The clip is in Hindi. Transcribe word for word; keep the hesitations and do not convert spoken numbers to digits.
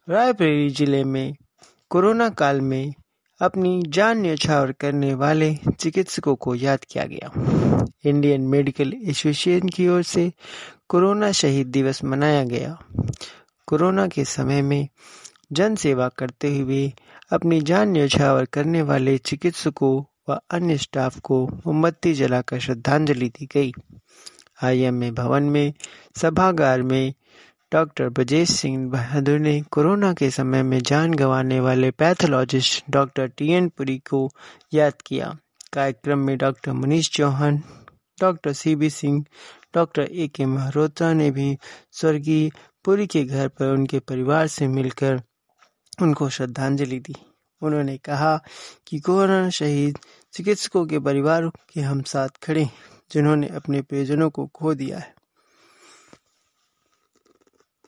रायबरेली जिले में कोरोना काल में अपनी जान न्यौछावर करने वाले चिकित्सकों को याद किया गया। इंडियन मेडिकल एसोसिएशन की ओर से कोरोना शहीद दिवस मनाया गया। कोरोना के समय में जन सेवा करते हुए अपनी जान न्यौछावर करने वाले चिकित्सकों व अन्य स्टाफ को मोमबत्ती जलाकर श्रद्धांजलि दी गई। आईएमए भवन में सभागार में डॉक्टर ब्रजेश सिंह बहादुर ने कोरोना के समय में जान गंवाने वाले pathologist doctor T N Puri को याद किया। कार्यक्रम में doctor Manish Chauhan, doctor C B Singh, doctor A K Malhotra ने भी स्वर्गीय पुरी के घर पर उनके परिवार से मिलकर उनको श्रद्धांजलि दी। उन्होंने कहा कि कोरोना शहीद चिकित्सकों के परिवार के हम साथ खड़े, जिन्होंने अपने प्रियजनों को खो दिया है।